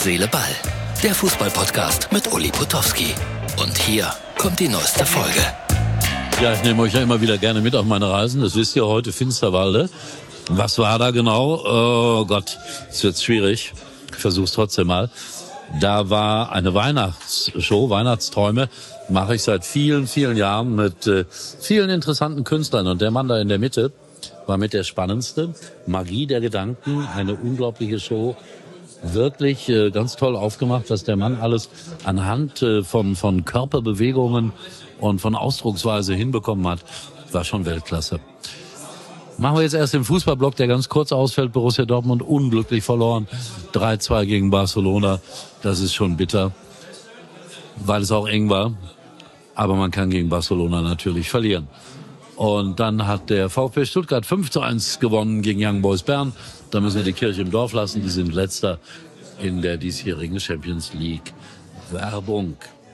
Seele, Ball. Der Fußball-Podcast mit Uli Potowski. Und hier kommt die neueste Folge. Ja, ich nehme euch ja immer wieder gerne mit auf meine Reisen. Das wisst ihr heute, Finsterwalde. Was war da genau? Oh Gott, es wird schwierig. Ich versuch's trotzdem mal. Da war eine Weihnachtsshow, Weihnachtsträume. Mache ich seit vielen, vielen Jahren mit vielen interessanten Künstlern. Und der Mann da in der Mitte war mit der spannendste. Magie der Gedanken, eine unglaubliche Show. Wirklich ganz toll aufgemacht, was der Mann alles anhand von Körperbewegungen und von Ausdrucksweise hinbekommen hat. War schon Weltklasse. Machen wir jetzt erst den Fußballblock, der ganz kurz ausfällt. Borussia Dortmund unglücklich verloren. 3-2 gegen Barcelona. Das ist schon bitter, weil es auch eng war. Aber man kann gegen Barcelona natürlich verlieren. Und dann hat der VfB Stuttgart 5-1 gewonnen gegen Young Boys Bern. Da müssen wir die Kirche im Dorf lassen. Die sind Letzter in der diesjährigen Champions League. Wertung.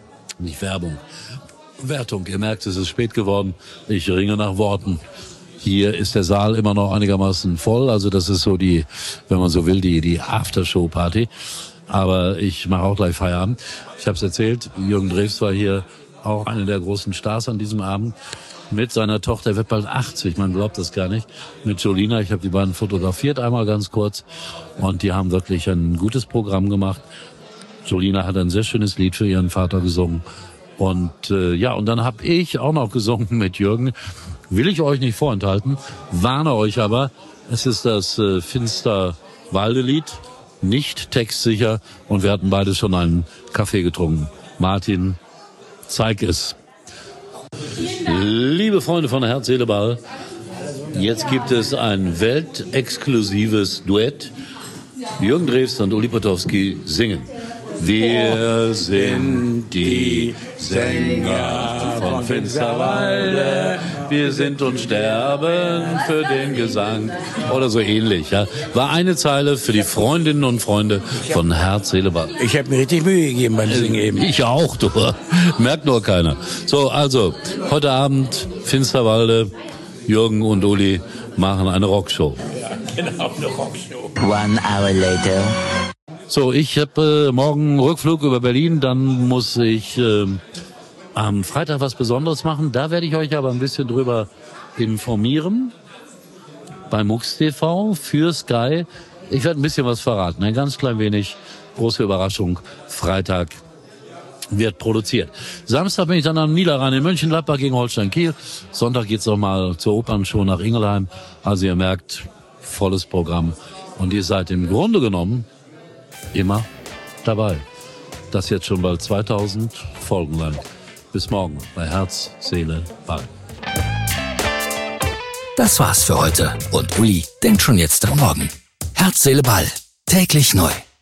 Ihr merkt, es ist spät geworden. Ich ringe nach Worten. Hier ist der Saal immer noch einigermaßen voll. Also das ist so die, wenn man so will, die Aftershow-Party. Aber ich mache auch gleich Feierabend. Ich habe es erzählt, Jürgen Drews war hier auch einer der großen Stars an diesem Abend. Mit seiner Tochter, er wird bald 80, man glaubt das gar nicht, mit Jolina. Ich habe die beiden fotografiert, einmal ganz kurz. Und die haben wirklich ein gutes Programm gemacht. Jolina hat ein sehr schönes Lied für ihren Vater gesungen. Und und dann habe ich auch noch gesungen mit Jürgen. Will ich euch nicht vorenthalten, warne euch aber, es ist das Finsterwalde-Lied, nicht textsicher. Und wir hatten beide schon einen Kaffee getrunken. Martin, zeig es. Liebe Freunde von Herz, Seele, Ball, jetzt gibt es ein weltexklusives Duett. Jürgen Drews und Uli Potowski singen. Wir sind die Sänger von Finsterwalde. Wir sind und sterben für den Gesang. Oder so ähnlich, ja. War eine Zeile für die Freundinnen und Freunde von Herz, Seele, Ball. Ich habe mir richtig Mühe gegeben beim Singen eben. Ich auch, du. Merkt nur keiner. So, also, heute Abend Finsterwalde, Jürgen und Uli machen eine Rockshow. Ja, genau, eine Rockshow. 1 hour later. So, ich habe morgen Rückflug über Berlin, dann muss ich am Freitag was Besonderes machen. Da werde ich euch aber ein bisschen drüber informieren. Bei MUX TV für Sky. Ich werde ein bisschen was verraten, ein ganz klein wenig. Große Überraschung. Freitag wird produziert. Samstag bin ich dann am Niederrhein in Mönchengladbach gegen Holstein Kiel. Sonntag geht's noch mal zur Opernshow nach Ingelheim. Also ihr merkt, volles Programm. Und ihr seid im Grunde genommen immer dabei. Das jetzt schon bald 2000 Folgen lang. Bis morgen bei Herz, Seele, Ball. Das war's für heute. Und Uli denkt schon jetzt am Morgen. Herz, Seele, Ball. Täglich neu.